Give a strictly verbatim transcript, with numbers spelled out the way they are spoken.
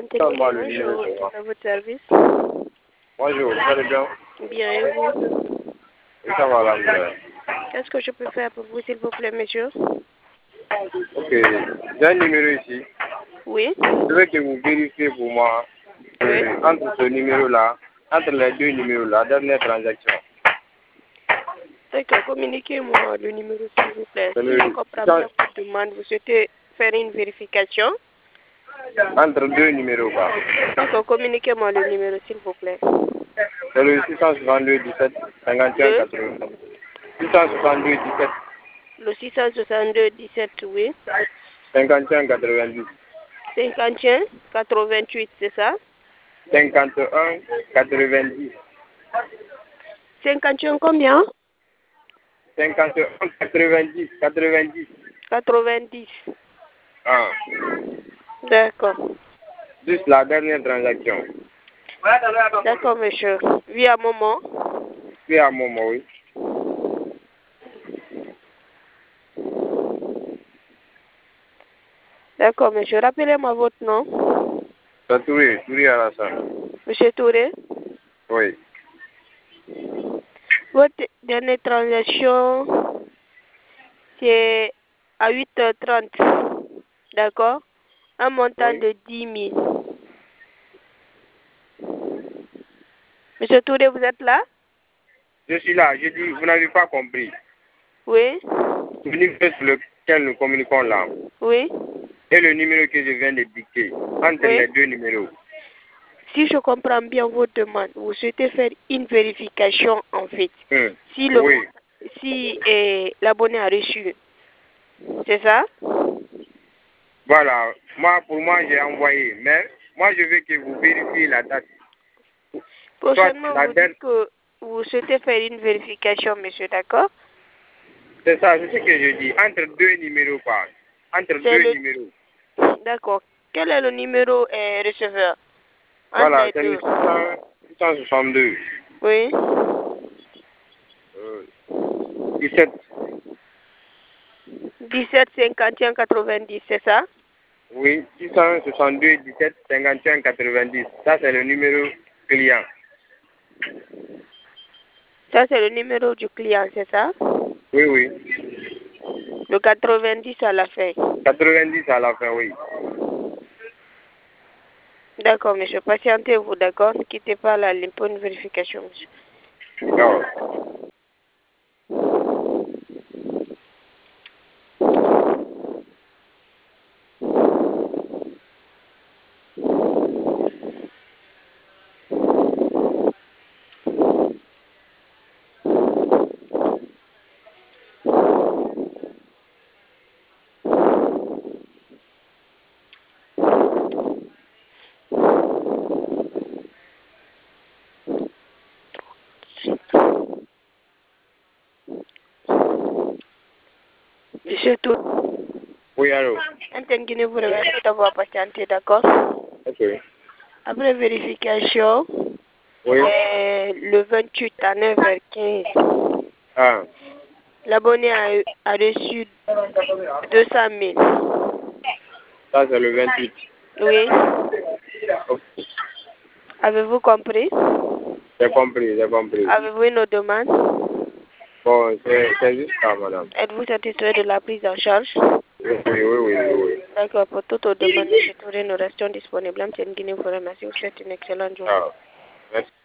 Moi, le numéro, Bonjour, c'est moi. à votre service. Bonjour, vous allez bien? Bien, et vous? Oui, ça va, là. Qu'est-ce que je peux faire pour vous, s'il vous plaît, monsieur? Ok, j'ai un numéro ici. Oui? Je veux que vous vérifiez pour moi Oui? euh, entre ce numéro-là, entre les deux numéros-là, dernière transaction. D'accord, communiquez-moi le numéro, s'il vous plaît. C'est Si le je comprends bien votre demande, vous souhaitez faire une vérification? Entre deux numéros, quoi. D'accord, communiquez-moi le numéro, s'il vous plaît. C'est le six cent soixante-deux dix-sept cinquante et un Le, quatre-vingts. six cent soixante-deux dix-sept le six cent soixante-deux dix-sept, oui. cinquante et un quatre-vingt-dix. cinquante et un quatre-vingt-huit, c'est ça? cinquante et un quatre-vingt-dix. cinquante et un combien? cinquante et un quatre-vingt-dix. quatre-vingt-dix. quatre-vingt-dix. Ah. D'accord. Juste la dernière transaction. D'accord, monsieur. Oui, à un moment. Oui, à un moment, oui. D'accord, monsieur. Rappelez-moi votre nom. C'est Touré, Touré Alassane. Monsieur Touré. Oui. Votre dernière transaction, c'est à huit heures trente. D'accord? Un montant Oui. de dix mille. Monsieur Touré, vous êtes là? Je suis là. Je dis, vous n'avez pas compris. Oui? Le numéro sur lequel nous communiquons là Oui? et le numéro que je viens de dicter, entre Oui? les deux numéros. Si je comprends bien votre demande, vous souhaitez faire une vérification en fait. Hum. Si le Oui. si eh, l'abonné a reçu, c'est ça? Voilà. Moi, pour moi, j'ai envoyé. Mais moi, je veux que vous vérifiez la date. Soit Prochainement, la vous date. dites que vous souhaitez faire une vérification, monsieur, d'accord? C'est ça, c'est ce que je dis. Entre deux numéros, quoi. Entre C'est deux le... numéros. D'accord. Quel est le numéro eh, receveur? Entre Voilà, les c'est le deux. six cent soixante-deux. Oui? Euh, dix-sept. dix-sept cinquante et un quatre-vingt-dix, c'est ça? Oui, six cent soixante-deux dix-sept cinquante et un quatre-vingt-dix. Ça, c'est le numéro client. Ça, c'est le numéro du client, c'est ça? Oui, oui. Le quatre-vingt-dix à la fin. quatre-vingt-dix à la fin, oui. D'accord, monsieur. Patientez-vous, d'accord? Ne quittez pas la ligne pour une vérification, monsieur. Non. Monsieur Tout, Oui, allô. Guinée vous remercie d'avoir patienté, d'accord? Ok. Après vérification, Oui. euh, le vingt-huit à neuf heures quinze, Ah. l'abonné a, a reçu deux cent mille. Ça, c'est le vingt-huit. Oui. Ok. Avez-vous compris? J'ai compris, j'ai compris. Avez-vous une autre demande? Bon, c'est c'est juste ça, madame. Êtes-vous satisfait de la prise en charge? Oui, oui, oui, oui, oui. D'accord, pour toute autre demande, monsieur Touré, nous restons disponibles. M. Guinée vous remercie. Vous souhaite une excellente journée. Ah. Merci.